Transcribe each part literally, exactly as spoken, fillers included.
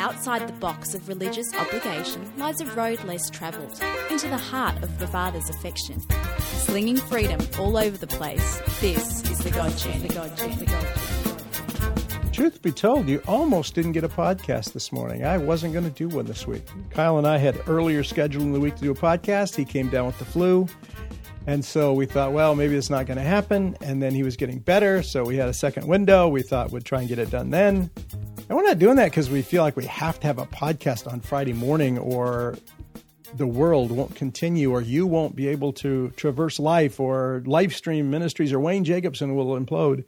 Outside the box of religious obligation lies a road less travelled, into the heart of the Father's affection. Slinging freedom all over the place, this is the God Journey, the God Journey, the God Journey. Truth be told, you almost didn't get a podcast this morning. I wasn't going to do one this week. Kyle and I had earlier scheduled in the week to do a podcast. He came down with the flu. And so we thought, well, maybe it's not going to happen. And then he was getting better. So we had a second window. We thought we'd try and get it done then. And we're not doing that because we feel like we have to have a podcast on Friday morning or the world won't continue or you won't be able to traverse life or Livestream Ministries or Wayne Jacobson will implode.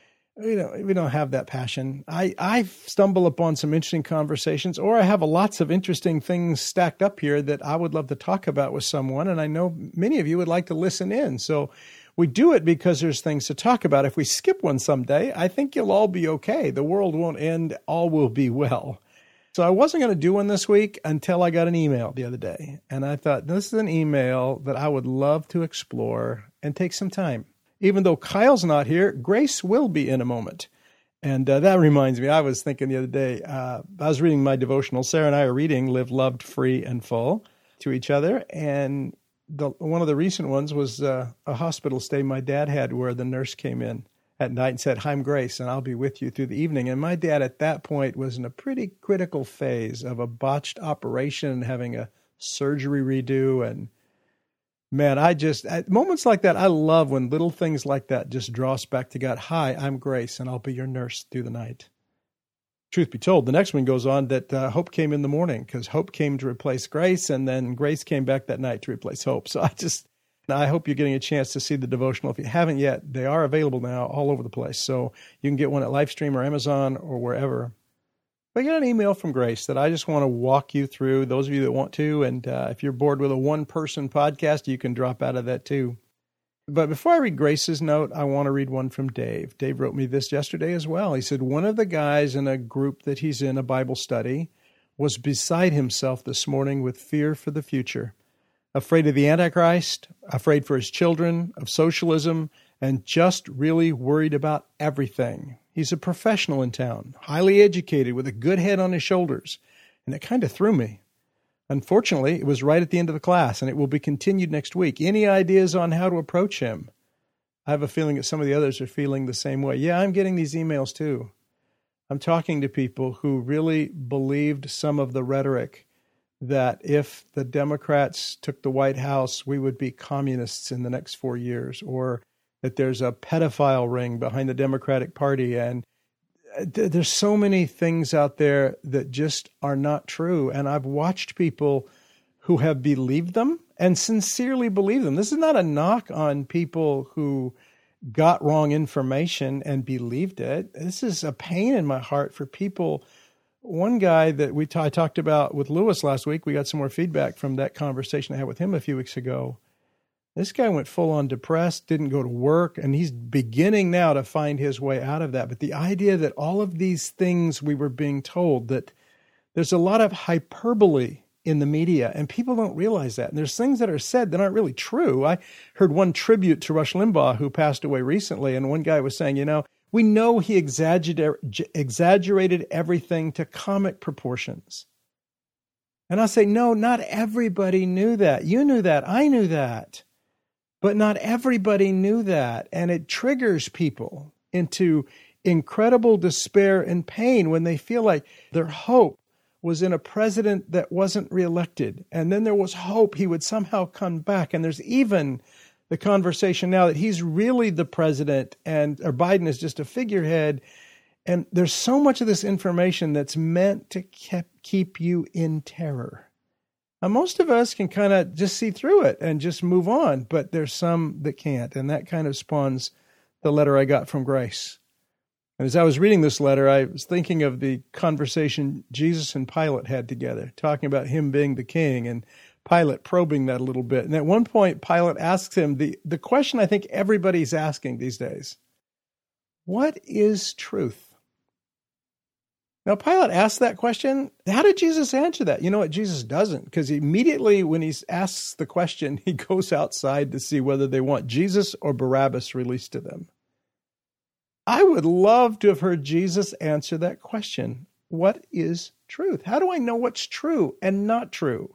We don't, we don't have that passion. I, I stumble upon some interesting conversations, or I have lots of interesting things stacked up here that I would love to talk about with someone. And I know many of you would like to listen in. So we do it because there's things to talk about. If we skip one someday, I think you'll all be okay. The world won't end. All will be well. So I wasn't going to do one this week until I got an email the other day. And I thought, this is an email that I would love to explore and take some time. Even though Kyle's not here, Grace will be in a moment. And uh, that reminds me, I was thinking the other day, uh, I was reading my devotional. Sarah and I are reading Live, Loved, Free, and Full to each other. And the, one of the recent ones was uh, a hospital stay my dad had where the nurse came in at night and said, "I'm Grace, and I'll be with you through the evening." And my dad at that point was in a pretty critical phase of a botched operation, having a surgery redo. And man, I just, at moments like that, I love when little things like that just draw us back to God. "Hi, I'm Grace, and I'll be your nurse through the night." Truth be told, the next one goes on that uh, Hope came in the morning because Hope came to replace Grace, and then Grace came back that night to replace Hope. So I just, I hope you're getting a chance to see the devotional. If you haven't yet, they are available now all over the place. So you can get one at Livestream or Amazon or wherever. I got an email from Grace that I just want to walk you through, those of you that want to. And uh, if you're bored with a one-person podcast, you can drop out of that too. But before I read Grace's note, I want to read one from Dave. Dave wrote me this yesterday as well. He said, one of the guys in a group that he's in, a Bible study, was beside himself this morning with fear for the future. Afraid of the Antichrist, afraid for his children, of socialism, and just really worried about everything. He's a professional in town, highly educated, with a good head on his shoulders. And it kind of threw me. Unfortunately, it was right at the end of the class, and it will be continued next week. Any ideas on how to approach him? I have a feeling that some of the others are feeling the same way. Yeah, I'm getting these emails too. I'm talking to people who really believed some of the rhetoric that if the Democrats took the White House, we would be communists in the next four years, or that there's a pedophile ring behind the Democratic Party. And there's so many things out there that just are not true. And I've watched people who have believed them and sincerely believe them. This is not a knock on people who got wrong information and believed it. This is a pain in my heart for people. One guy that we t- I talked about with Lewis last week, we got some more feedback from that conversation I had with him a few weeks ago. This guy went full on depressed, didn't go to work, and he's beginning now to find his way out of that. But the idea that all of these things we were being told, that there's a lot of hyperbole in the media, and people don't realize that. And there's things that are said that aren't really true. I heard one tribute to Rush Limbaugh, who passed away recently, and one guy was saying, you know, we know he exaggerated, exaggerated everything to comic proportions. And I say, no, not everybody knew that. You knew that. I knew that. But not everybody knew that. And it triggers people into incredible despair and pain when they feel like their hope was in a president that wasn't reelected. And then there was hope he would somehow come back. And there's even the conversation now that he's really the president and or Biden is just a figurehead. And there's so much of this information that's meant to keep, keep you in terror. Now, most of us can kind of just see through it and just move on, but there's some that can't. And that kind of spawns the letter I got from Grace. And as I was reading this letter, I was thinking of the conversation Jesus and Pilate had together, talking about him being the king and Pilate probing that a little bit. And at one point, Pilate asks him the, the question I think everybody's asking these days: what is truth? Now, Pilate asked that question. How did Jesus answer that? You know what? Jesus doesn't, because immediately when he asks the question, he goes outside to see whether they want Jesus or Barabbas released to them. I would love to have heard Jesus answer that question. what is truth? How do I know what's true and not true?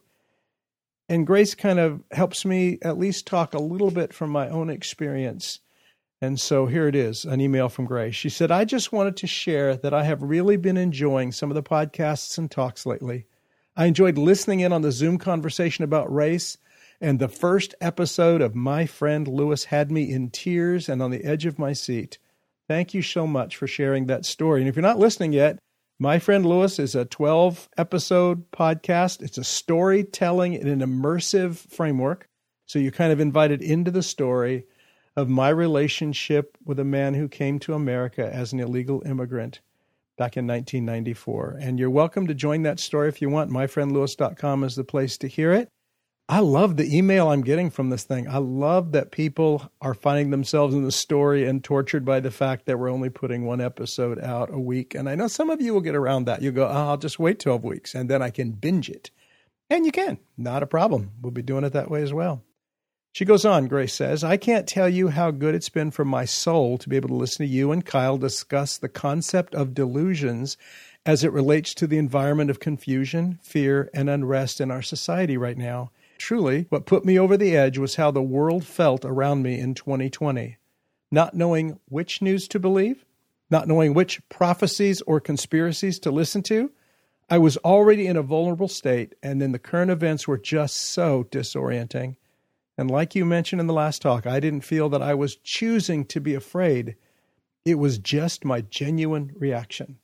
And Grace kind of helps me at least talk a little bit from my own experience. And so here it is, an email from Grace. She said, I just wanted to share that I have really been enjoying some of the podcasts and talks lately. I enjoyed listening in on the Zoom conversation about race, and the first episode of My Friend Lewis had me in tears and on the edge of my seat. Thank you so much for sharing that story. And if you're not listening yet, My Friend Lewis is a twelve-episode podcast. It's a storytelling in an immersive framework. So you're kind of invited into the story of my relationship with a man who came to America as an illegal immigrant back in nineteen ninety-four. And you're welcome to join that story if you want. my friend lewis dot com is the place to hear it. I love the email I'm getting from this thing. I love that people are finding themselves in the story and tortured by the fact that we're only putting one episode out a week. And I know some of you will get around that. You'll go, oh, I'll just wait twelve weeks and then I can binge it. And you can. Not a problem. We'll be doing it that way as well. She goes on, Grace says, I can't tell you how good it's been for my soul to be able to listen to you and Kyle discuss the concept of delusions as it relates to the environment of confusion, fear, and unrest in our society right now. Truly, what put me over the edge was how the world felt around me in twenty twenty. Not knowing which news to believe, not knowing which prophecies or conspiracies to listen to. I was already in a vulnerable state, and then the current events were just so disorienting. And like you mentioned in the last talk, I didn't feel that I was choosing to be afraid. It was just my genuine reaction.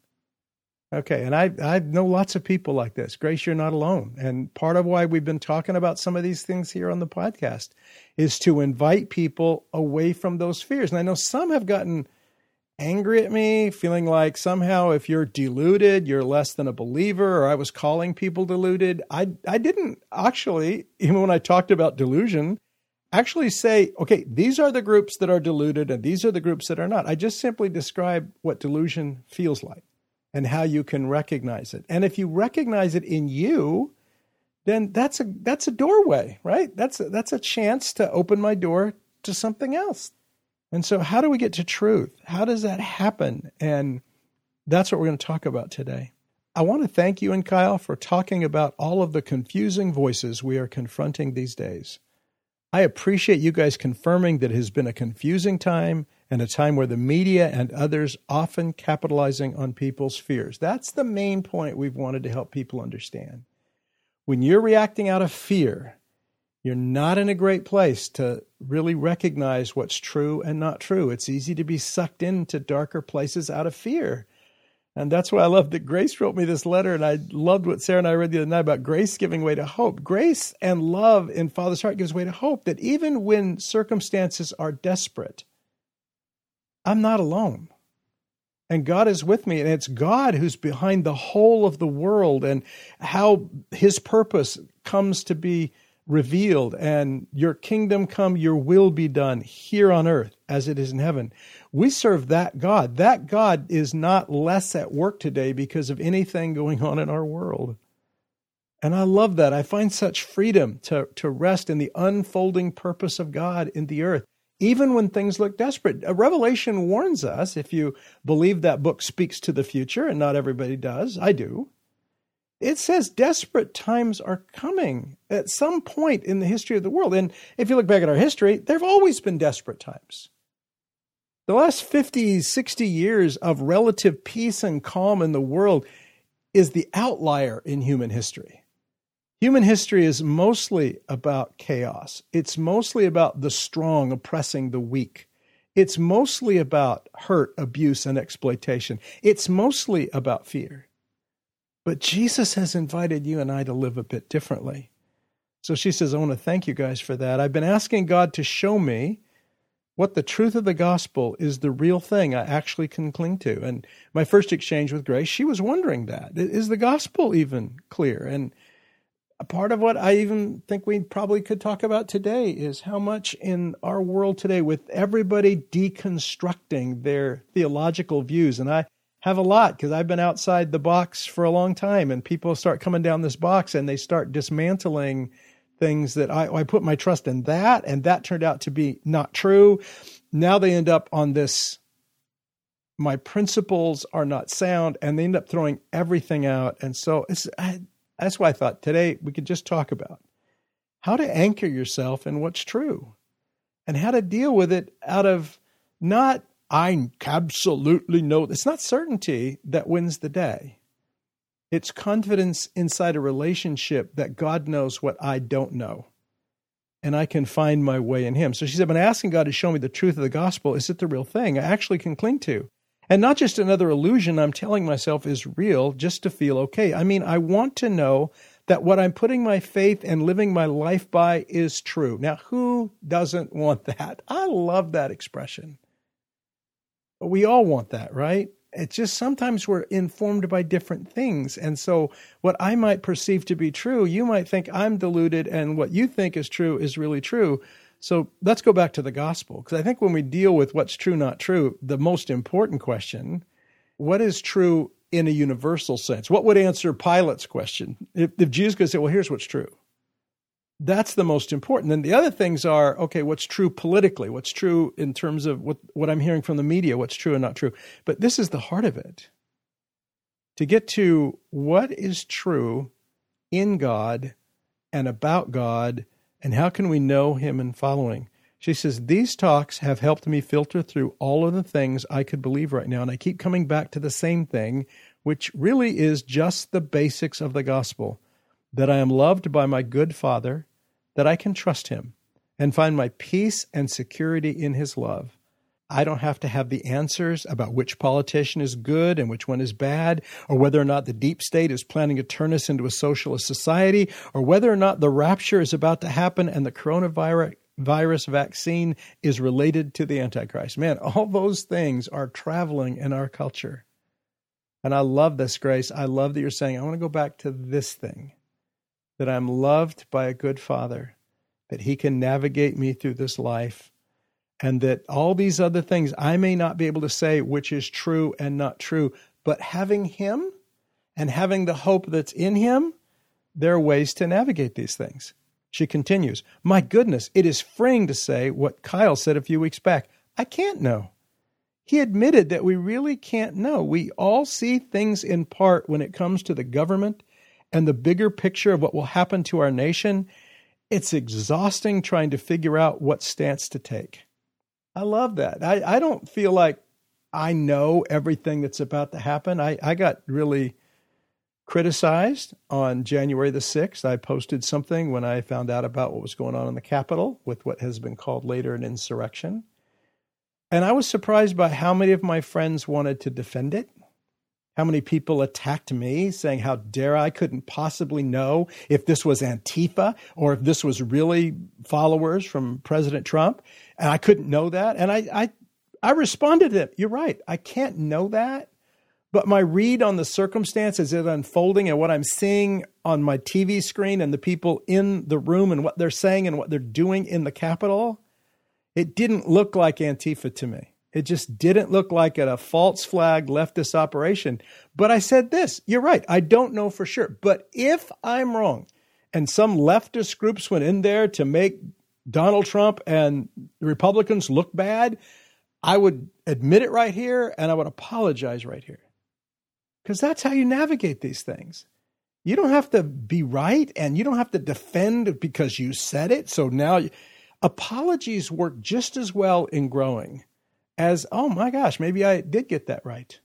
Okay, and I I know lots of people like this. Grace, you're not alone. And part of why we've been talking about some of these things here on the podcast is to invite people away from those fears. And I know some have gotten angry at me, feeling like somehow if you're deluded, you're less than a believer, or I was calling people deluded. I I didn't actually, even when I talked about delusion, actually say, okay, these are the groups that are deluded and these are the groups that are not. I just simply describe what delusion feels like and how you can recognize it. And if you recognize it in you, then that's a that's a doorway, right? That's a, that's a chance to open my door to something else. And so how do we get to truth? How does that happen? And that's what we're going to talk about today. I want to thank you and Kyle for talking about all of the confusing voices we are confronting these days. I appreciate you guys confirming that it has been a confusing time and a time where the media and others often capitalizing on people's fears. That's the main point we've wanted to help people understand. When you're reacting out of fear, you're not in a great place to really recognize what's true and not true. It's easy to be sucked into darker places out of fear. And that's why I love that Grace wrote me this letter, and I loved what Sarah and I read the other night about grace giving way to hope. Grace and love in Father's heart gives way to hope that even when circumstances are desperate, I'm not alone. And God is with me, and it's God who's behind the whole of the world and how his purpose comes to be revealed, and your kingdom come, your will be done here on earth as it is in heaven. We serve that God. That God is not less at work today because of anything going on in our world. And I love that. I find such freedom to, to rest in the unfolding purpose of God in the earth, even when things look desperate. A Revelation warns us, if you believe that book speaks to the future, and not everybody does, I do. It says desperate times are coming at some point in the history of the world. And if you look back at our history, there have always been desperate times. The last fifty, sixty years of relative peace and calm in the world is the outlier in human history. Human history is mostly about chaos. It's mostly about the strong oppressing the weak. It's mostly about hurt, abuse, and exploitation. It's mostly about fear. But Jesus has invited you and I to live a bit differently. So she says, I want to thank you guys for that. I've been asking God to show me what the truth of the gospel is, the real thing I actually can cling to. And my first exchange with Grace, she was wondering that. Is the gospel even clear? And a part of what I even think we probably could talk about today is how much in our world today, with everybody deconstructing their theological views, and I have a lot because I've been outside the box for a long time, and people start coming down this box and they start dismantling things that I, I put my trust in that, and that turned out to be not true. Now they end up on this my principles are not sound, and they end up throwing everything out. And so it's, I, that's why I thought today we could just talk about how to anchor yourself in what's true and how to deal with it out of not, I absolutely know. It's not certainty that wins the day. It's confidence inside a relationship that God knows what I don't know, and I can find my way in him. So she said, I've been asking God to show me the truth of the gospel. Is it the real thing I actually can cling to? And not just another illusion I'm telling myself is real just to feel okay. I mean, I want to know that what I'm putting my faith and living my life by is true. Now, who doesn't want that? I love that expression. We all want that, right? It's just sometimes we're informed by different things. And so what I might perceive to be true, you might think I'm deluded, and what you think is true is really true. So let's go back to the gospel, because I think when we deal with what's true, not true, the most important question, what is true in a universal sense? What would answer Pilate's question? If, if Jesus could say, well, here's what's true. That's the most important. Then the other things are, okay, what's true politically? What's true in terms of what, what I'm hearing from the media? What's true and not true? But this is the heart of it. To get to what is true in God and about God, and how can we know him and following? She says, these talks have helped me filter through all of the things I could believe right now. And I keep coming back to the same thing, which really is just the basics of the gospel, that I am loved by my good Father, that I can trust him and find my peace and security in his love. I don't have to have the answers about which politician is good and which one is bad, or whether or not the deep state is planning to turn us into a socialist society, or whether or not the rapture is about to happen and the coronavirus virus vaccine is related to the Antichrist. Man, all those things are traveling in our culture. And I love this, Grace. I love that you're saying, I want to go back to this thing, that I'm loved by a good Father, that he can navigate me through this life, and that all these other things I may not be able to say which is true and not true, but having him and having the hope that's in him, there are ways to navigate these things. She continues, my goodness, it is freeing to say what Kyle said a few weeks back. I can't know. He admitted that we really can't know. We all see things in part when it comes to the government and the bigger picture of what will happen to our nation. It's exhausting trying to figure out what stance to take. I love that. I, I don't feel like I know everything that's about to happen. I, I got really criticized on January the sixth. I posted something when I found out about what was going on in the Capitol with what has been called later an insurrection. And I was surprised by how many of my friends wanted to defend it. How many people attacked me, saying, how dare I couldn't possibly know if this was Antifa or if this was really followers from President Trump. And I couldn't know that. And I, I, I responded to them. You're right. I can't know that. But my read on the circumstances is unfolding, and what I'm seeing on my T V screen and the people in the room and what they're saying and what they're doing in the Capitol, it didn't look like Antifa to me. It just didn't look like a false flag leftist operation. But I said this, you're right, I don't know for sure. But if I'm wrong, and some leftist groups went in there to make Donald Trump and the Republicans look bad, I would admit it right here, and I would apologize right here. Because that's how you navigate these things. You don't have to be right, and you don't have to defend because you said it. So now you, apologies work just as well in growing as, oh my gosh, maybe I did get that right.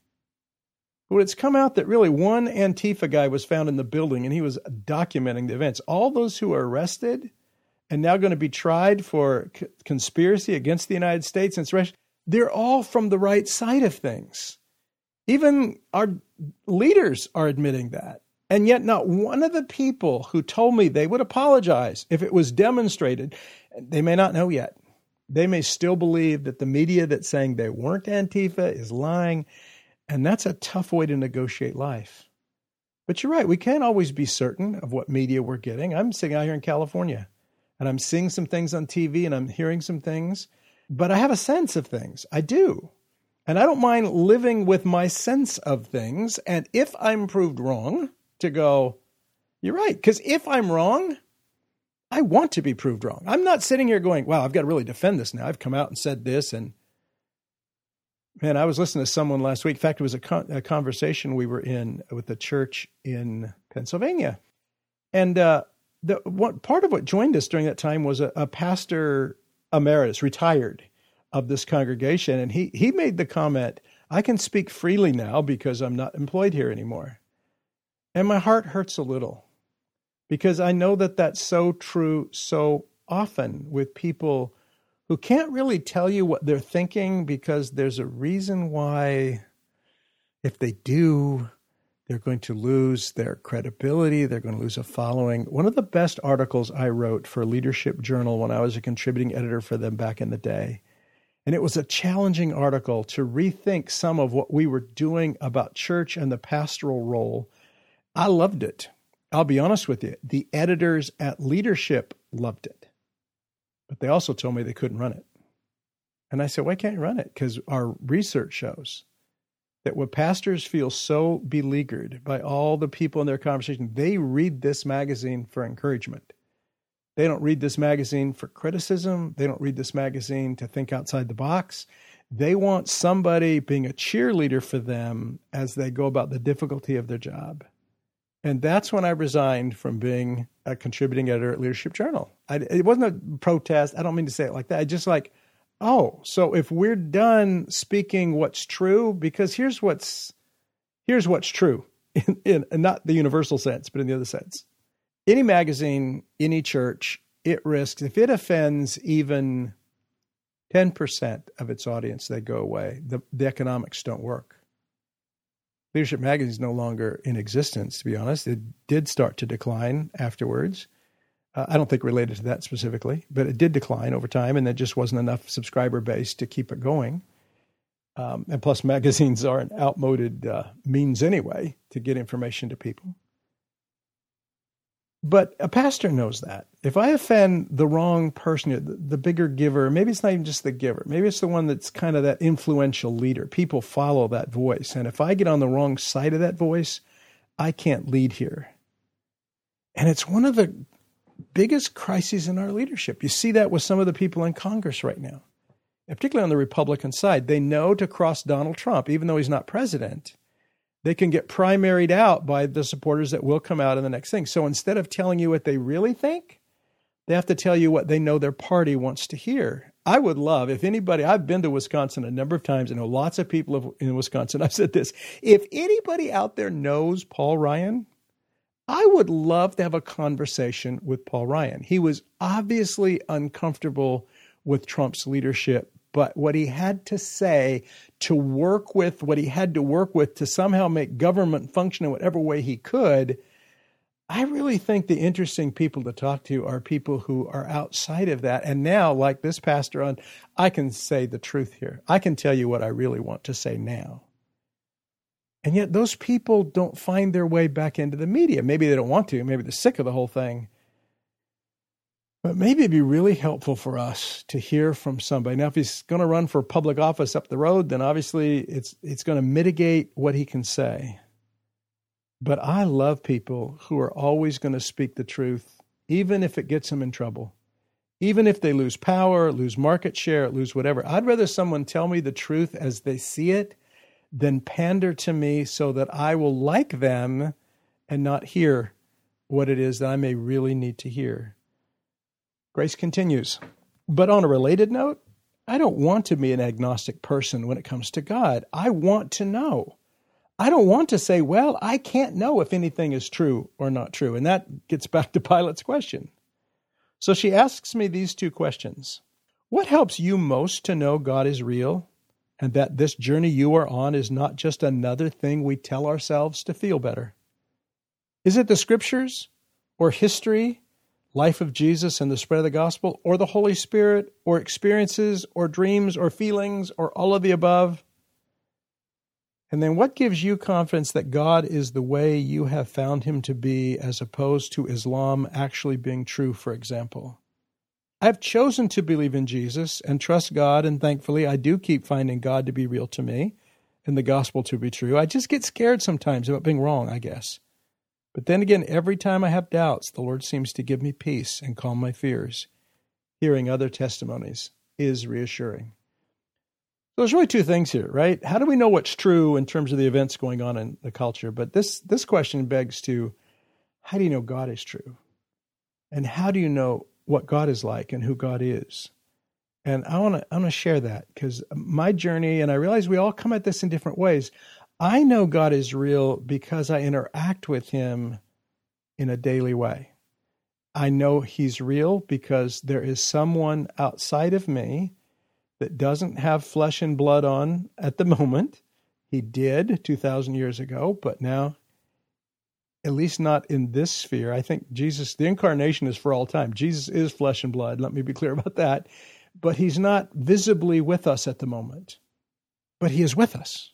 But it's come out that really one Antifa guy was found in the building, and he was documenting the events. All those who are arrested and now going to be tried for c- conspiracy against the United States, and they're all from the right side of things. Even our leaders are admitting that. And yet not one of the people who told me they would apologize if it was demonstrated, they may not know yet. They may still believe that the media that's saying they weren't Antifa is lying. And that's a tough way to negotiate life. But you're right. We can't always be certain of what media we're getting. I'm sitting out here in California, and I'm seeing some things on T V, and I'm hearing some things, but I have a sense of things. I do. And I don't mind living with my sense of things. And if I'm proved wrong, to go, you're right. Because if I'm wrong, I want to be proved wrong. I'm not sitting here going, wow, I've got to really defend this now. I've come out and said this. And Man, I was listening to someone last week. In fact, it was a, con- a conversation we were in with the church in Pennsylvania. And uh, the what, part of what joined us during that time was a, a pastor emeritus, retired, of this congregation. And he, he made the comment, I can speak freely now because I'm not employed here anymore. And my heart hurts a little because I know that that's so true so often with people who can't really tell you what they're thinking because there's a reason why, if they do, they're going to lose their credibility, they're going to lose a following. One of the best articles I wrote for Leadership Journal when I was a contributing editor for them back in the day, and it was a challenging article to rethink some of what we were doing about church and the pastoral role. I loved it. I'll be honest with you. The editors at Leadership loved it. But they also told me they couldn't run it. And I said, why can't you run it? Because our research shows that when pastors feel so beleaguered by all the people in their conversation, they read this magazine for encouragement. They don't read this magazine for criticism. They don't read this magazine to think outside the box. They want somebody being a cheerleader for them as they go about the difficulty of their job. And that's when I resigned from being a contributing editor at Leadership Journal. I, it wasn't a protest. I don't mean to say it like that. I just like, oh, so if we're done speaking what's true, because here's what's here's what's true, in, in, in not the universal sense, but in the other sense. Any magazine, any church, it risks, if it offends even ten percent of its audience, they go away. The, the economics don't work. Leadership Magazine is no longer in existence, to be honest. It did start to decline afterwards. Uh, I don't think related to that specifically, but it did decline over time, and there just wasn't enough subscriber base to keep it going. Um, and plus, magazines are an outmoded uh, means anyway to get information to people. But a pastor knows that. If I offend the wrong person, the, the bigger giver, maybe it's not even just the giver. Maybe it's the one that's kind of that influential leader. People follow that voice. And if I get on the wrong side of that voice, I can't lead here. And it's one of the biggest crises in our leadership. You see that with some of the people in Congress right now, and particularly on the Republican side. They know to cross Donald Trump, even though he's not president. They can get primaried out by the supporters that will come out in the next thing. So instead of telling you what they really think, they have to tell you what they know their party wants to hear. I would love, if anybody, I've been to Wisconsin a number of times. I know lots of people in Wisconsin. I've said this. If anybody out there knows Paul Ryan, I would love to have a conversation with Paul Ryan. He was obviously uncomfortable with Trump's leadership, but what he had to say to work with, what he had to work with to somehow make government function in whatever way he could, I really think the interesting people to talk to are people who are outside of that. And now, like this pastor on, I can say the truth here. I can tell you what I really want to say now. And yet those people don't find their way back into the media. Maybe they don't want to. Maybe they're sick of the whole thing. But maybe it'd be really helpful for us to hear from somebody. Now, if he's going to run for public office up the road, then obviously it's it's going to mitigate what he can say. But I love people who are always going to speak the truth, even if it gets them in trouble. Even if they lose power, lose market share, lose whatever. I'd rather someone tell me the truth as they see it than pander to me so that I will like them and not hear what it is that I may really need to hear. Grace continues. But on a related note, I don't want to be an agnostic person when it comes to God. I want to know. I don't want to say, well, I can't know if anything is true or not true. And that gets back to Pilate's question. So she asks me these two questions. What helps you most to know God is real and that this journey you are on is not just another thing we tell ourselves to feel better? Is it the scriptures or history, life of Jesus and the spread of the gospel, or the Holy Spirit, or experiences, or dreams, or feelings, or all of the above? And then what gives you confidence that God is the way you have found him to be, as opposed to Islam actually being true, for example? I've chosen to believe in Jesus and trust God, and thankfully I do keep finding God to be real to me and the gospel to be true. I just get scared sometimes about being wrong, I guess. But then again, every time I have doubts, the Lord seems to give me peace and calm my fears. Hearing other testimonies is reassuring. There's really two things here, right? How do we know what's true in terms of the events going on in the culture? But this this question begs to, how do you know God is true? And how do you know what God is like and who God is? And I want to I want to share that, because my journey, and I realize we all come at this in different ways. I know God is real because I interact with him in a daily way. I know he's real because there is someone outside of me that doesn't have flesh and blood on at the moment. He did two thousand years ago, but now, at least not in this sphere. I think Jesus, the incarnation is for all time. Jesus is flesh and blood. Let me be clear about that. But he's not visibly with us at the moment. But he is with us.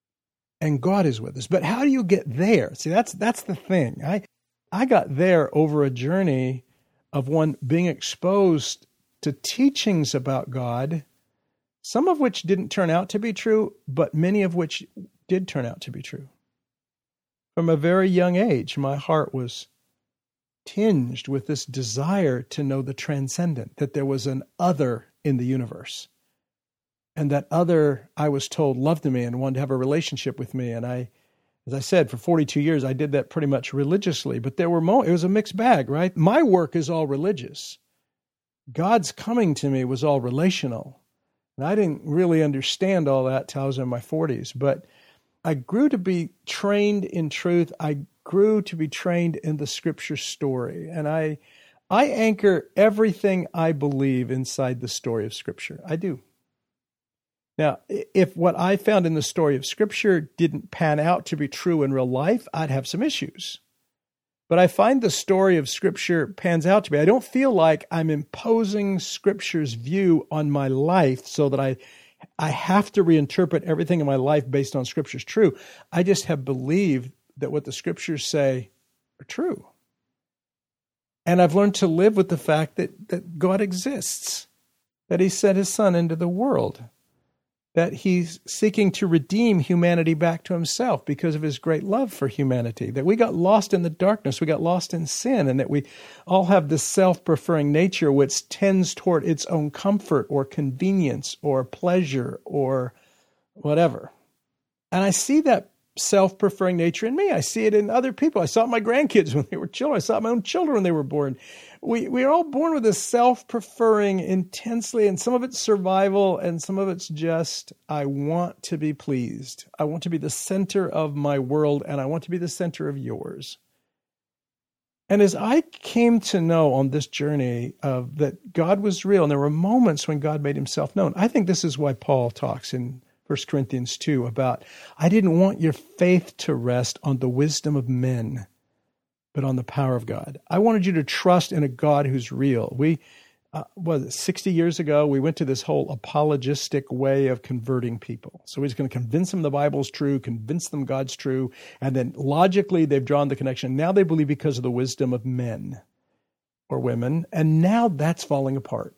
And God is with us. But how do you get there? See, that's that's the thing. I I got there over a journey of one being exposed to teachings about God, some of which didn't turn out to be true, but many of which did turn out to be true. From a very young age, my heart was tinged with this desire to know the transcendent, that there was an other in the universe. And that other, I was told, loved me and wanted to have a relationship with me. And I, as I said, for forty-two years, I did that pretty much religiously. But there were moments, it was a mixed bag, right? My work is all religious. God's coming to me was all relational. And I didn't really understand all that till I was in my forties. But I grew to be trained in truth. I grew to be trained in the Scripture story. And I I anchor everything I believe inside the story of Scripture. I do. Now, if what I found in the story of Scripture didn't pan out to be true in real life, I'd have some issues. But I find the story of Scripture pans out to be. I don't feel like I'm imposing Scripture's view on my life so that I I have to reinterpret everything in my life based on Scripture's true. I just have believed that what the Scriptures say are true. And I've learned to live with the fact that, that God exists, that he sent his Son into the world, that he's seeking to redeem humanity back to himself because of his great love for humanity, that we got lost in the darkness, we got lost in sin, and that we all have this self-preferring nature which tends toward its own comfort or convenience or pleasure or whatever. And I see that self-preferring nature in me. I see it in other people. I saw it in my grandkids when they were children. I saw it in my own children when they were born. We we are all born with this self-preferring intensely, and some of it's survival, and some of it's just, I want to be pleased. I want to be the center of my world, and I want to be the center of yours. And as I came to know on this journey of that God was real, and there were moments when God made himself known, I think this is why Paul talks in First Corinthians two about, I didn't want your faith to rest on the wisdom of men, but on the power of God. I wanted you to trust in a God who's real. We, uh, was it sixty years ago, we went to this whole apologistic way of converting people. So we're just going to convince them the Bible's true, convince them God's true, and then logically they've drawn the connection. Now they believe because of the wisdom of men or women, and now that's falling apart.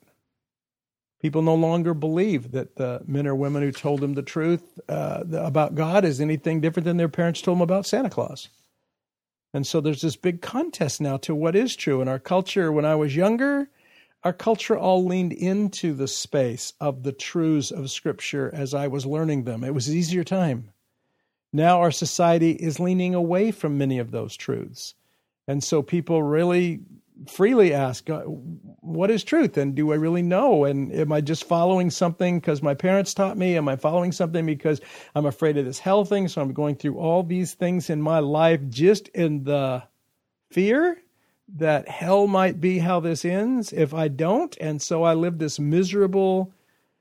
People no longer believe that the men or women who told them the truth uh, about God is anything different than their parents told them about Santa Claus. And so there's this big contest now to what is true. In our culture, when I was younger, our culture all leaned into the space of the truths of Scripture as I was learning them. It was an easier time. Now our society is leaning away from many of those truths. And so people really freely ask, what is truth? And do I really know? And am I just following something because my parents taught me? Am I following something because I'm afraid of this hell thing? So I'm going through all these things in my life just in the fear that hell might be how this ends if I don't. And so I live this miserable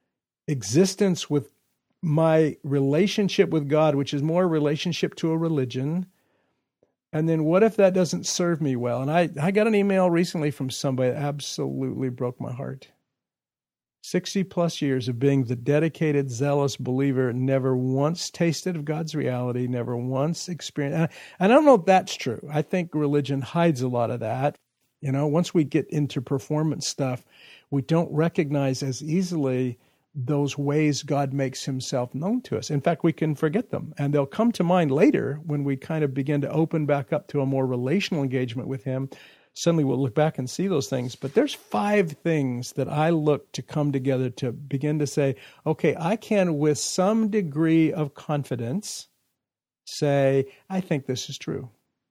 existence with my relationship with God, which is more a relationship to a religion. And then what if that doesn't serve me well? And I, I got an email recently from somebody that absolutely broke my heart. sixty plus years of being the dedicated, zealous believer, never once tasted of God's reality, never once experienced. And I, and I don't know if that's true. I think religion hides a lot of that. You know, once we get into performance stuff, we don't recognize as easily those ways God makes himself known to us. In fact, we can forget them, and they'll come to mind later when we kind of begin to open back up to a more relational engagement with him. suddenly we'll look back and see those things. But there's five things that I look to come together to begin to say, okay, I can with some degree of confidence say, I think this is true.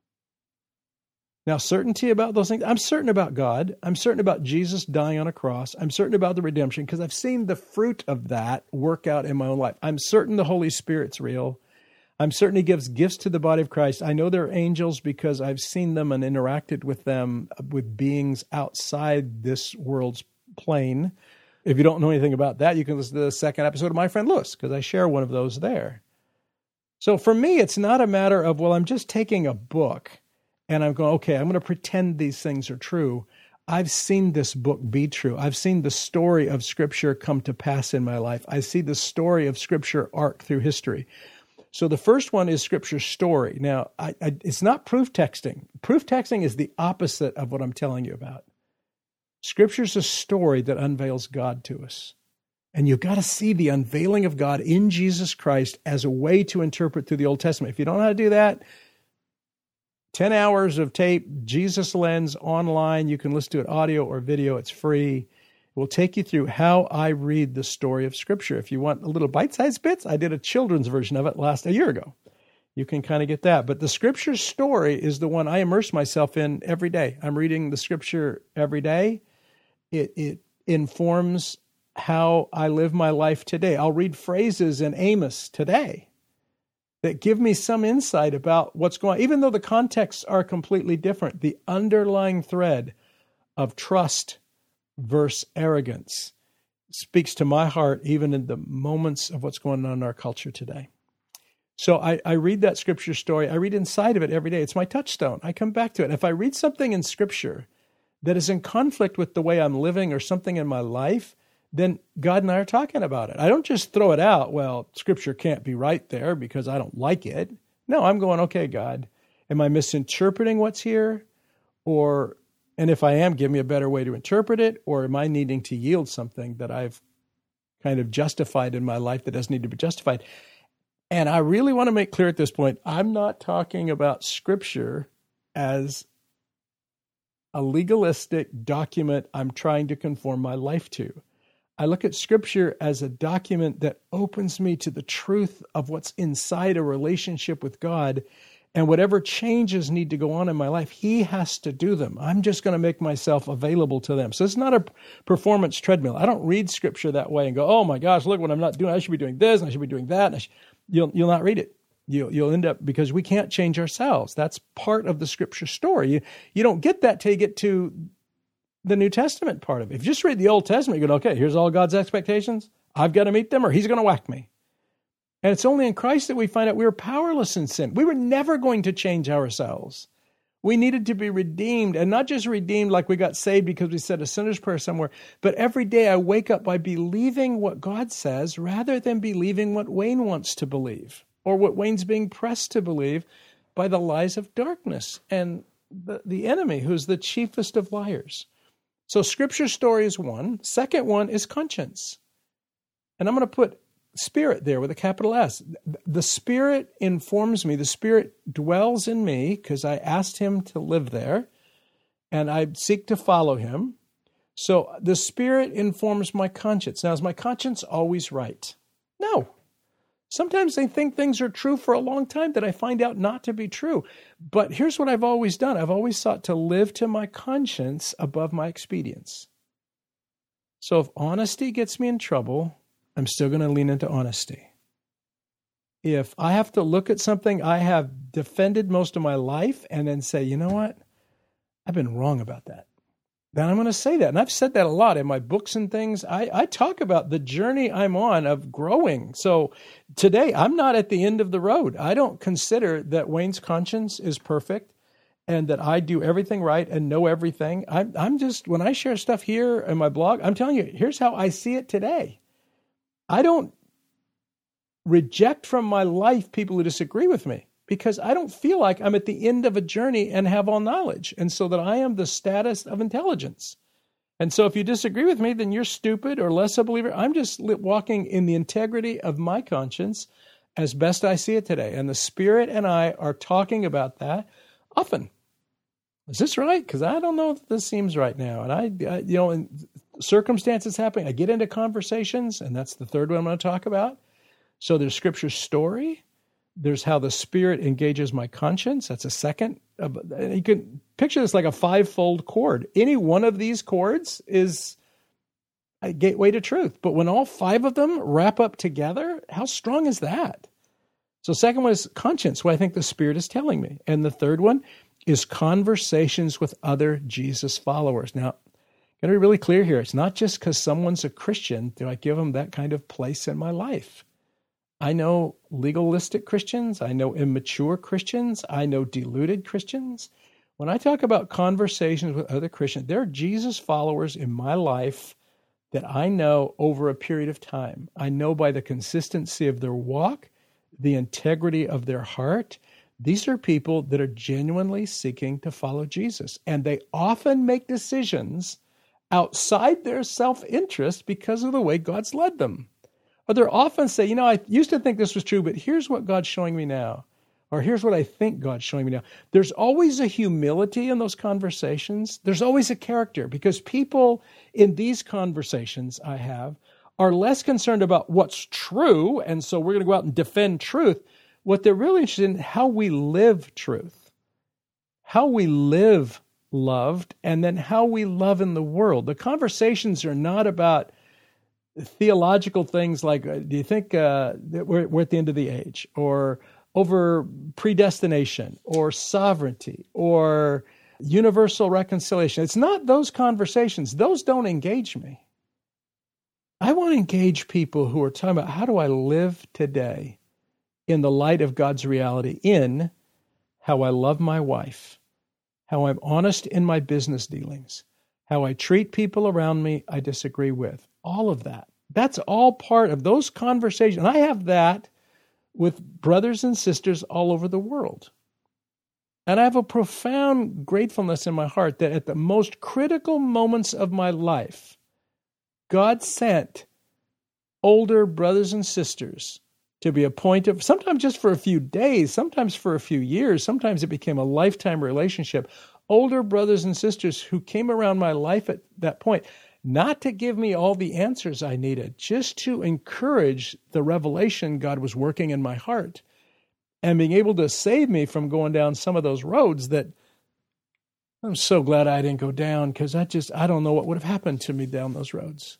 Now, certainty about those things, I'm certain about God. I'm certain about Jesus dying on a cross. I'm certain about the redemption because I've seen the fruit of that work out in my own life. I'm certain the Holy Spirit's real. I'm certain he gives gifts to the body of Christ. I know they're angels because I've seen them and interacted with them, with beings outside this world's plane. If you don't know anything about that, you can listen to the second episode of My Friend Lewis because I share one of those there. So for me, it's not a matter of, well, I'm just taking a book and I'm going, okay, I'm going to pretend these things are true. I've seen this book be true. I've seen the story of Scripture come to pass in my life. I see the story of Scripture arc through history. So the first one is Scripture's story. Now, I, I, it's not proof texting. Proof texting is the opposite of what I'm telling you about. Scripture's a story that unveils God to us. And you've got to see the unveiling of God in Jesus Christ as a way to interpret through the Old Testament. If you don't know how to do that, ten hours of tape, Jesus Lens online. You can listen to it audio or video. It's free. It will take you through how I read the story of Scripture. If you want a little bite-sized bits, I did a children's version of it last a year ago. You can kind of get that. But the Scripture story is the one I immerse myself in every day. I'm reading the Scripture every day. It, it informs how I live my life today. I'll read phrases in Amos today that give me some insight about what's going on. Even though the contexts are completely different, the underlying thread of trust versus arrogance speaks to my heart even in the moments of what's going on in our culture today. So I, I read that Scripture story. I read inside of it every day. It's my touchstone. I come back to it. If I read something in Scripture that is in conflict with the way I'm living or something in my life, then God and I are talking about it. I don't just throw it out, well, Scripture can't be right there because I don't like it. No, I'm going, okay, God, am I misinterpreting what's here? Or, and if I am, give me a better way to interpret it, or am I needing to yield something that I've kind of justified in my life that doesn't need to be justified? And I really want to make clear at this point, I'm not talking about Scripture as a legalistic document I'm trying to conform my life to. I look at Scripture as a document that opens me to the truth of what's inside a relationship with God, and whatever changes need to go on in my life, He has to do them. I'm just going to make myself available to them. So it's not a performance treadmill. I don't read Scripture that way and go, oh my gosh, look what I'm not doing. I should be doing this, and I should be doing that. And you'll, you'll not read it. You'll, you'll end up, because we can't change ourselves. That's part of the Scripture story. You, you don't get that till you get to the New Testament part of it. If you just read the Old Testament, you go, okay, here's all God's expectations. I've got to meet them or He's going to whack me. And it's only in Christ that we find out we were powerless in sin. We were never going to change ourselves. We needed to be redeemed, and not just redeemed like we got saved because we said a sinner's prayer somewhere, but every day I wake up by believing what God says rather than believing what Wayne wants to believe or what Wayne's being pressed to believe by the lies of darkness and the, the enemy, who's the chiefest of liars. So Scripture story is one. Second one is conscience. And I'm going to put Spirit there with a capital S. The Spirit informs me. The Spirit dwells in me because I asked Him to live there, and I seek to follow Him. So the Spirit informs my conscience. Now, is my conscience always right? No. Sometimes I think things are true for a long time that I find out not to be true. But here's what I've always done. I've always sought to live to my conscience above my expedience. So if honesty gets me in trouble, I'm still going to lean into honesty. If I have to look at something I have defended most of my life and then say, you know what? I've been wrong about that. Then I'm going to say that. And I've said that a lot in my books and things. I, I talk about the journey I'm on of growing. So today, I'm not at the end of the road. I don't consider that Wayne's conscience is perfect and that I do everything right and know everything. I'm, I'm just, when I share stuff here in my blog, I'm telling you, here's how I see it today. I don't reject from my life people who disagree with me, because I don't feel like I'm at the end of a journey and have all knowledge, and so that I am the status of intelligence. And so if you disagree with me, then you're stupid or less a believer. I'm just walking in the integrity of my conscience as best I see it today. And the Spirit and I are talking about that often. Is this right? Because I don't know if this seems right now. And I, I you know, in circumstances happening, I get into conversations, and that's the third one I'm going to talk about. So there's Scripture story. There's how the Spirit engages my conscience. That's a second. You can picture this like a five-fold chord. Any one of these chords is a gateway to truth. But when all five of them wrap up together, how strong is that? So second one is conscience, what I think the Spirit is telling me. And the third one is conversations with other Jesus followers. Now, got to be really clear here. It's not just because someone's a Christian do I give them that kind of place in my life. I know legalistic Christians. I know immature Christians. I know deluded Christians. When I talk about conversations with other Christians, there are Jesus followers in my life that I know over a period of time. I know by the consistency of their walk, the integrity of their heart. These are people that are genuinely seeking to follow Jesus. And they often make decisions outside their self-interest because of the way God's led them. Or they're often say, you know, I used to think this was true, but here's what God's showing me now. Or here's what I think God's showing me now. There's always a humility in those conversations. There's always a character, because people in these conversations I have are less concerned about what's true, and so we're going to go out and defend truth. What they're really interested in, how we live truth, how we live loved, and then how we love in the world. The conversations are not about theological things like, uh, do you think uh, that we're, we're at the end of the age, or over predestination, or sovereignty, or universal reconciliation. It's not those conversations. Those don't engage me. I want to engage people who are talking about, how do I live today in the light of God's reality, in how I love my wife, how I'm honest in my business dealings, how I treat people around me I disagree with. All of that. That's all part of those conversations. And I have that with brothers and sisters all over the world. And I have a profound gratefulness in my heart that at the most critical moments of my life, God sent older brothers and sisters to be a point of, sometimes just for a few days, sometimes for a few years, sometimes it became a lifetime relationship. Older brothers and sisters who came around my life at that point, not to give me all the answers I needed, just to encourage the revelation God was working in my heart and being able to save me from going down some of those roads that I'm so glad I didn't go down, because I just, I don't know what would have happened to me down those roads.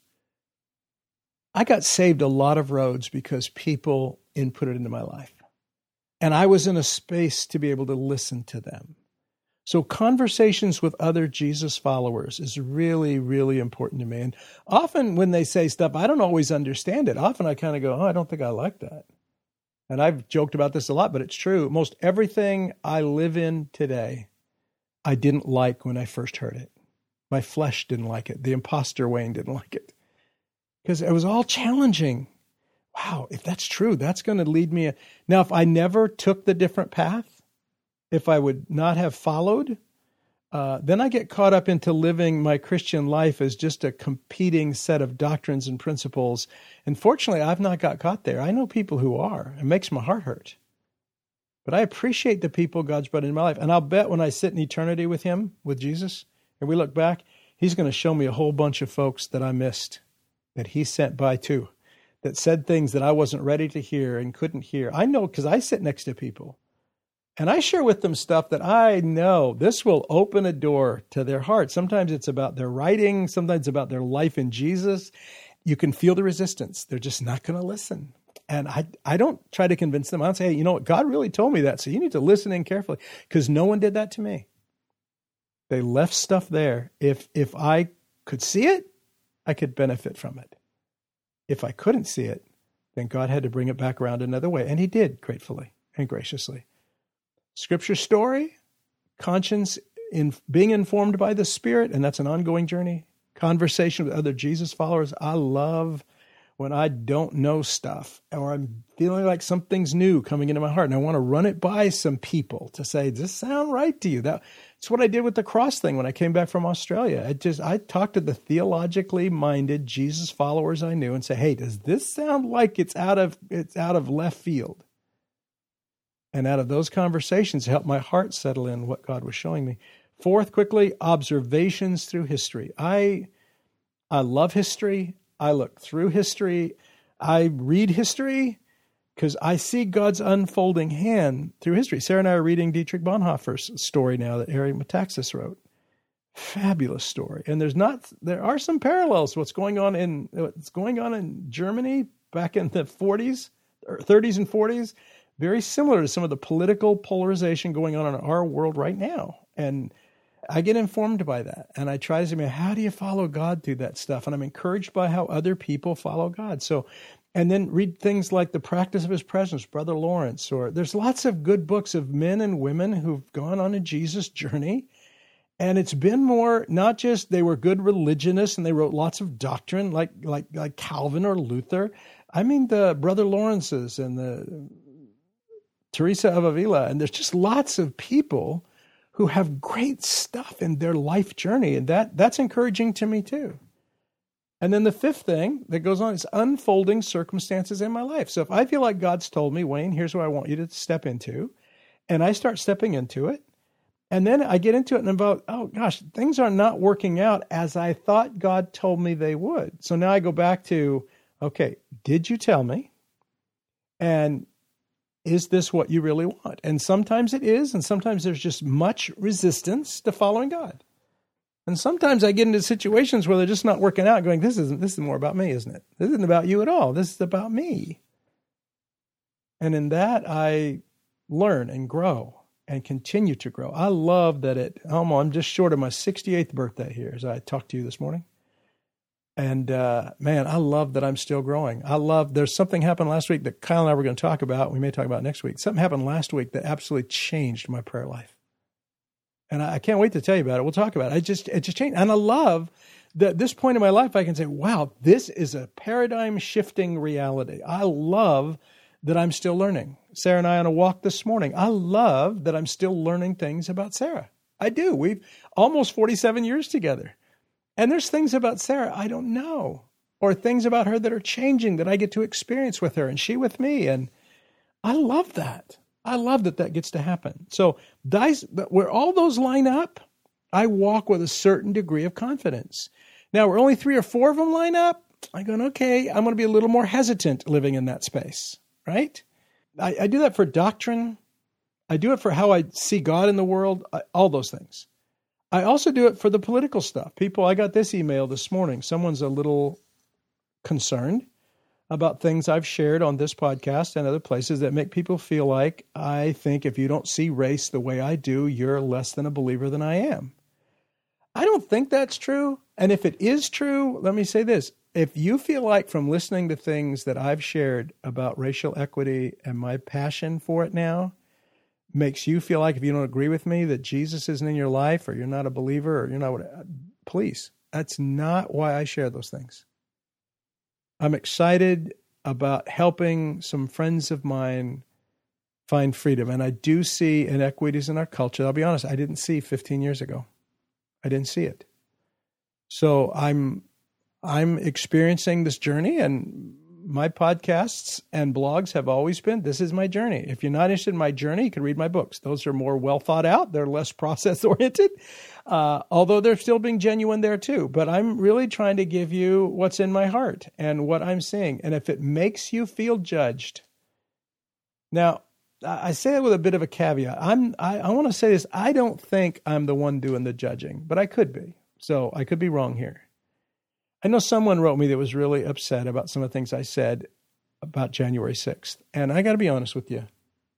I got saved a lot of roads because people inputted into my life. And I was in a space to be able to listen to them. So conversations with other Jesus followers is really, really important to me. And often when they say stuff, I don't always understand it. Often I kind of go, oh, I don't think I like that. And I've joked about this a lot, but it's true. Most everything I live in today, I didn't like when I first heard it. My flesh didn't like it. The imposter Wayne didn't like it. Because it was all challenging. Wow, if that's true, that's going to lead me. Now, if I never took the different path, if I would not have followed, uh, then I get caught up into living my Christian life as just a competing set of doctrines and principles. And fortunately, I've not got caught there. I know people who are. It makes my heart hurt. But I appreciate the people God's brought into my life. And I'll bet when I sit in eternity with him, with Jesus, and we look back, he's going to show me a whole bunch of folks that I missed, that he sent by too, that said things that I wasn't ready to hear and couldn't hear. I know, because I sit next to people. And I share with them stuff that I know this will open a door to their heart. Sometimes it's about their writing. Sometimes it's about their life in Jesus. You can feel the resistance. They're just not going to listen. And I I don't try to convince them. I don't say, hey, you know what? God really told me that, so you need to listen in carefully, because no one did that to me. They left stuff there. If if I could see it, I could benefit from it. If I couldn't see it, then God had to bring it back around another way. And he did, gratefully and graciously. Scripture story, conscience in being informed by the Spirit, and that's an ongoing journey. Conversation with other Jesus followers. I love when I don't know stuff, or I'm feeling like something's new coming into my heart, and I want to run it by some people to say, does this sound right to you? That, that's what I did with the cross thing when I came back from Australia. I just I talked to the theologically minded Jesus followers I knew and say, hey, does this sound like it's out of it's out of left field? And out of those conversations, helped my heart settle in what God was showing me. Fourth, quickly, observations through history. I I love history. I look through history. I read history because I see God's unfolding hand through history. Sarah and I are reading Dietrich Bonhoeffer's story now that Eric Metaxas wrote. Fabulous story. And there's not, there are some parallels to what's going on in, what's going on in Germany back in the forties, or thirties and forties. Very similar to some of the political polarization going on in our world right now. And I get informed by that. And I try to say, how do you follow God through that stuff? And I'm encouraged by how other people follow God. So, and then read things like The Practice of His Presence, Brother Lawrence, or there's lots of good books of men and women who've gone on a Jesus journey. And it's been more, not just they were good religionists and they wrote lots of doctrine like like like Calvin or Luther. I mean the Brother Lawrences and the Teresa of Avila. And there's just lots of people who have great stuff in their life journey. And that that's encouraging to me too. And then the fifth thing that goes on is unfolding circumstances in my life. So if I feel like God's told me, Wayne, here's what I want you to step into, and I start stepping into it, and then I get into it and I'm about, oh gosh, things are not working out as I thought God told me they would. So now I go back to, okay, did you tell me? And is this what you really want? And sometimes it is, and sometimes there's just much resistance to following God. And sometimes I get into situations where they're just not working out, going, this isn't, this is more about me, isn't it? This isn't about you at all. This is about me. And in that, I learn and grow and continue to grow. I love that it, oh, I'm just short of my sixty-eighth birthday here as I talked to you this morning. And uh, man, I love that I'm still growing. I love, there's something happened last week that Kyle and I were going to talk about. We may talk about next week. Something happened last week that absolutely changed my prayer life. And I can't wait to tell you about it. We'll talk about it. I just, it just changed. And I love that at this point in my life, I can say, wow, this is a paradigm shifting reality. I love that I'm still learning. Sarah and I on a walk this morning. I love that I'm still learning things about Sarah. I do. We've almost forty-seven years together. And there's things about Sarah I don't know, or things about her that are changing that I get to experience with her and she with me. And I love that. I love that that gets to happen. So dice, where all those line up, I walk with a certain degree of confidence. Now, where only three or four of them line up, I'm going, okay, I'm going to be a little more hesitant living in that space, right? I, I do that for doctrine. I do it for how I see God in the world, I, all those things. I also do it for the political stuff. People, I got this email this morning. Someone's a little concerned about things I've shared on this podcast and other places that make people feel like, I think if you don't see race the way I do, you're less than a believer than I am. I don't think that's true. And if it is true, let me say this. If you feel like from listening to things that I've shared about racial equity and my passion for it now makes you feel like if you don't agree with me that Jesus isn't in your life or you're not a believer or you're not, what, please, that's not why I share those things. I'm excited about helping some friends of mine find freedom. And I do see inequities in our culture. I'll be honest, I didn't see fifteen years ago. I didn't see it. So I'm I'm experiencing this journey, and my podcasts and blogs have always been, this is my journey. If you're not interested in my journey, you can read my books. Those are more well thought out. They're less process oriented, uh, although they're still being genuine there too. But I'm really trying to give you what's in my heart and what I'm seeing. And if it makes you feel judged, now I say that with a bit of a caveat. I'm, I, I want to say this. I don't think I'm the one doing the judging, but I could be. So I could be wrong here. I know someone wrote me that was really upset about some of the things I said about January sixth. And I got to be honest with you.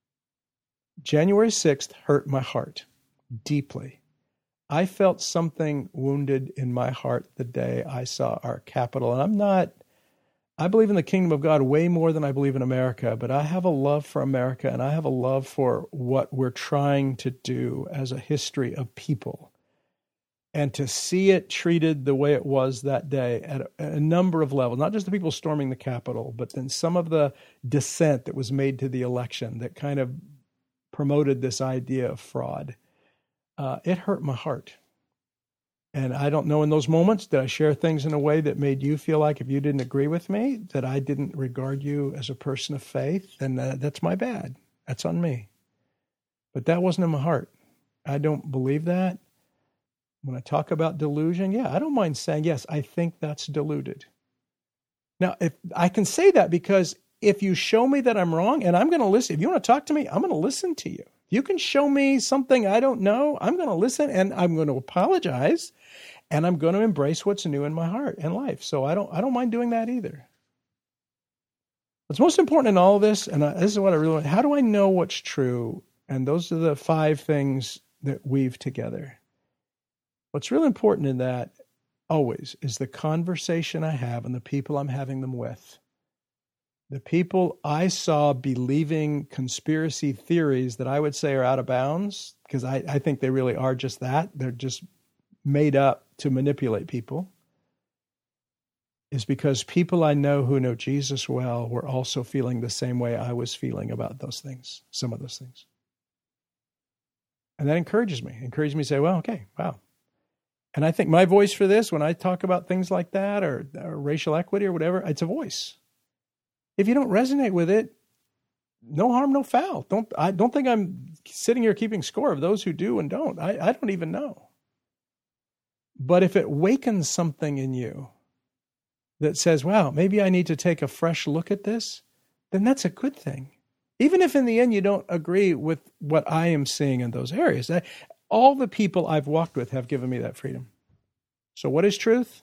January sixth hurt my heart deeply. I felt something wounded in my heart the day I saw our Capitol. And I'm not, I believe in the kingdom of God way more than I believe in America, but I have a love for America and I have a love for what we're trying to do as a history of people. And to see it treated the way it was that day at a, a number of levels, not just the people storming the Capitol, but then some of the dissent that was made to the election that kind of promoted this idea of fraud. Uh, it hurt my heart. And I don't know, in those moments, did I share things in a way that made you feel like if you didn't agree with me, that I didn't regard you as a person of faith? Then uh, that's my bad. That's on me. But that wasn't in my heart. I don't believe that. When I talk about delusion, yeah, I don't mind saying, yes, I think that's deluded. Now, if I can say that because if you show me that I'm wrong, and I'm going to listen, if you want to talk to me, I'm going to listen to you. If you can show me something I don't know, I'm going to listen, and I'm going to apologize, and I'm going to embrace what's new in my heart and life. So I don't, I don't mind doing that either. What's most important in all of this, and I, this is what I really want, how do I know what's true? And those are the five things that weave together. What's really important in that always is the conversation I have and the people I'm having them with. The people I saw believing conspiracy theories that I would say are out of bounds, because I, I think they really are just that. They're just made up to manipulate people, is because people I know who know Jesus well were also feeling the same way I was feeling about those things, some of those things. And that encourages me, encourages me to say, well, okay, wow. And I think my voice for this, when I talk about things like that or, or racial equity or whatever, it's a voice. If you don't resonate with it, no harm, no foul. Don't I don't think I'm sitting here keeping score of those who do and don't. I, I don't even know. But if it wakens something in you that says, wow, maybe I need to take a fresh look at this, then that's a good thing. Even if in the end you don't agree with what I am seeing in those areas. I, all the people I've walked with have given me that freedom. So what is truth?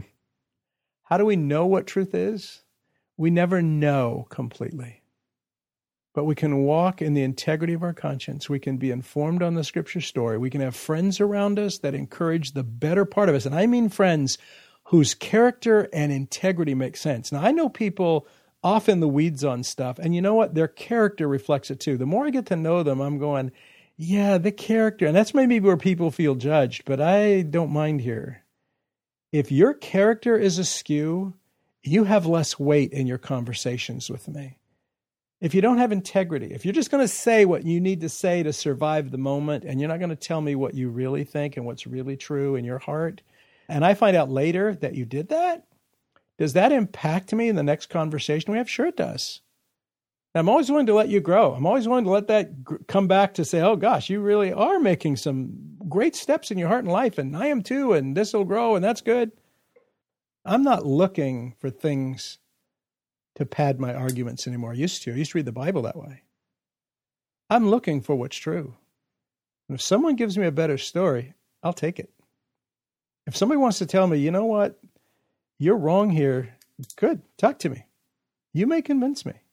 How do we know what truth is? We never know completely. But we can walk in the integrity of our conscience. We can be informed on the Scripture story. We can have friends around us that encourage the better part of us. And I mean friends whose character and integrity make sense. Now, I know people off in the weeds on stuff, and you know what? Their character reflects it too. The more I get to know them, I'm going, yeah, the character. And that's maybe where people feel judged, but I don't mind here. If your character is askew, you have less weight in your conversations with me. If you don't have integrity, if you're just going to say what you need to say to survive the moment, and you're not going to tell me what you really think and what's really true in your heart, and I find out later that you did that, does that impact me in the next conversation we have? Sure it does. I'm always willing to let you grow. I'm always willing to let that gr- come back to say, oh gosh, you really are making some great steps in your heart and life, and I am too, and this will grow, and that's good. I'm not looking for things to pad my arguments anymore. I used to. I used to read the Bible that way. I'm looking for what's true. And if someone gives me a better story, I'll take it. If somebody wants to tell me, you know what, you're wrong here, good, talk to me. You may convince me.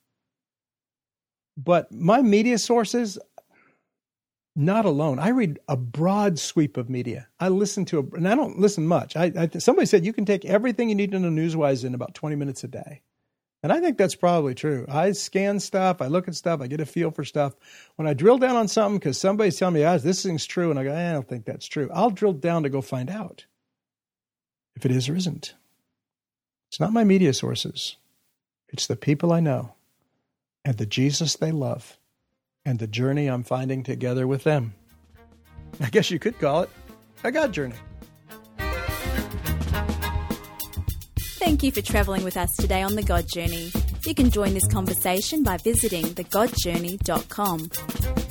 But my media sources, not alone. I read a broad sweep of media. I listen to, a, and I don't listen much. I, I somebody said you can take everything you need to know news-wise in about twenty minutes a day. And I think that's probably true. I scan stuff, I look at stuff, I get a feel for stuff. When I drill down on something because somebody's telling me, ah, this thing's true, and I go, eh, I don't think that's true. I'll drill down to go find out if it is or isn't. It's not my media sources. It's the people I know and the Jesus they love and the journey I'm finding together with them. I guess you could call it a God journey. Thank you for travelling with us today on The God Journey. You can join this conversation by visiting the god journey dot com.